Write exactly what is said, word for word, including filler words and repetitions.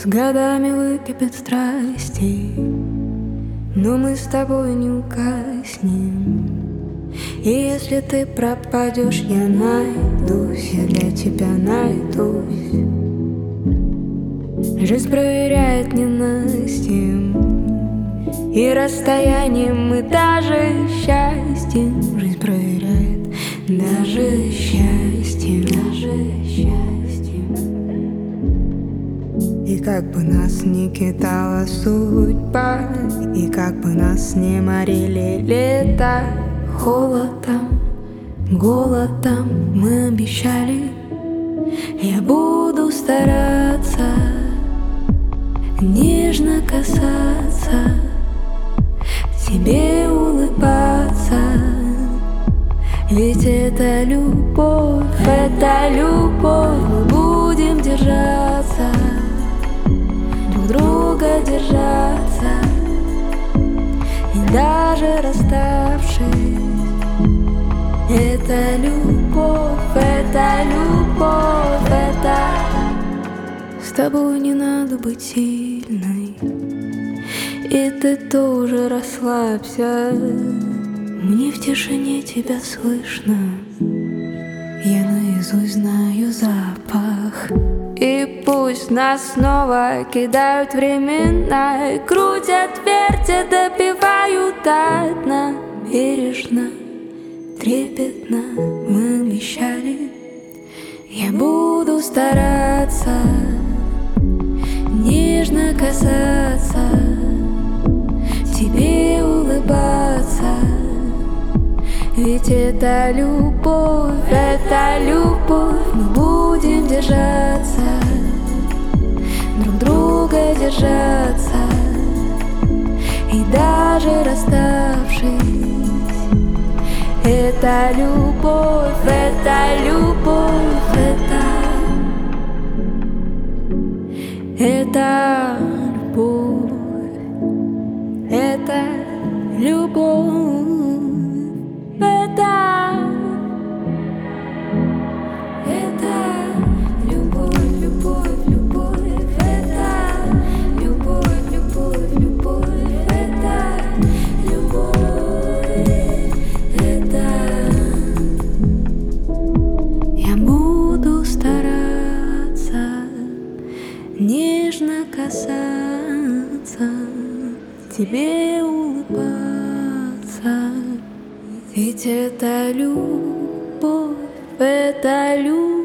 С годами выкипят страсти, но мы с тобой не угаснем. И если ты пропадешь, я найдусь, я для тебя найдусь. Жизнь проверяет ненастьем и расстоянием, и даже счастьем. Жизнь проверяет даже счастьем, даже счастьем. И как бы нас ни кидала судьба, и как бы нас не морили лета, холодом, голодом мы обещали, я буду стараться нежно касаться, тебе улыбаться. Ведь это любовь, это любовь, мы будем держаться, друг друга держаться. И даже расставшись, это любовь, это любовь, это... С тобой не надо быть сильной, и ты тоже расслабься. Мне в тишине тебя слышно, я наизусть знаю запах. И пусть нас снова кидают времена, и крутят, вертят, допивают до дна. Бережно, трепетно мы обещали, я буду стараться нежно касаться, тебе улыбаться. Ведь это любовь, это любовь, мы будем держаться, друг друга держаться. И даже расставшись, это любовь, это любовь, это Это любовь, это любовь, это, это любовь, любовь, любовь, это любовь, любовь, любовь, это любовь, это я буду стараться нежно касаться, тебе улыбаться. Ведь это любовь, это любовь.